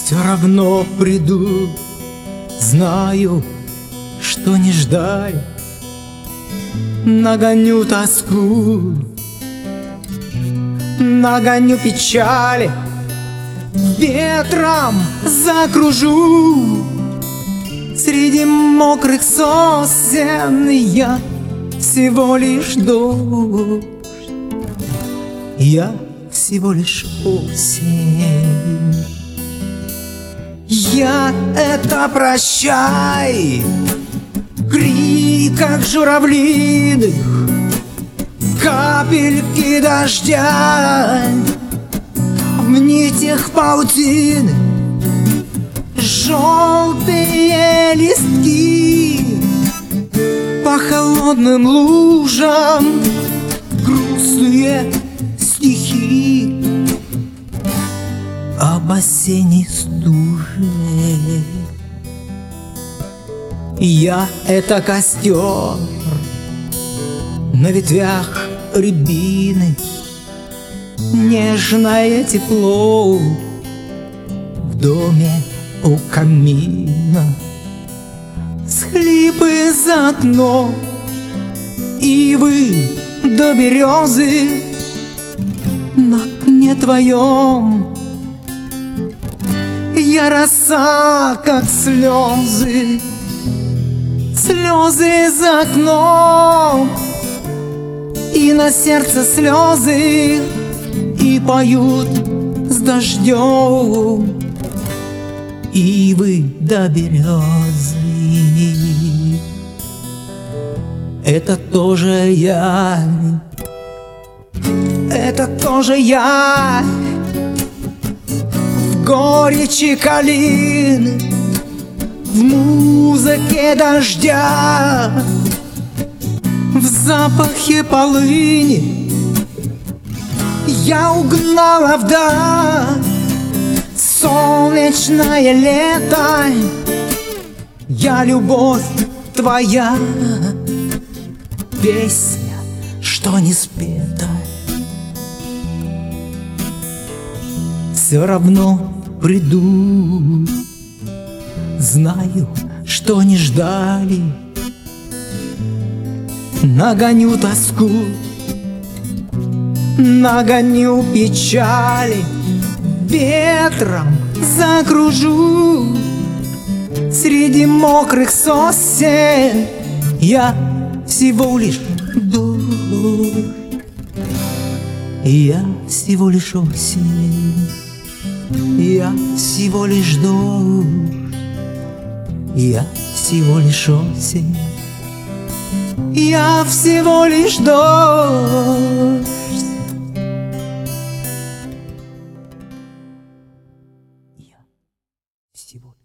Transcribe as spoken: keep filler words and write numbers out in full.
Все равно приду, знаю, что не ждали. Нагоню тоску, нагоню печали, ветром закружу. Среди мокрых сосен я всего лишь дождь, я всего лишь осень. Я — это прощай, в криках журавлиных, капельки дождя, в нитях паутины, желтые листки, по холодным лужам грустные стихи об осенней стуже. Я — это костер на ветвях рябины, нежное тепло в доме у камина, схлипы за окном, ивы до березы на окне твоем. Я роса, как слезы, слезы за окном, и на сердце слезы, и поют с дождем ивы до березы. Это тоже я, это тоже я, в горечи калины, в музыке дождя, в запахе полыни. Я угнала вдаль солнечное лето. Я любовь твоя, песня, что не спета. Все равно приду, знаю, что не ждали. Нагоню тоску, нагоню печали, ветром закружу. Среди мокрых сосен я всего лишь дождь, я всего лишь осень, я всего лишь дождь, я всего лишь осень, я всего лишь дождь. Я всего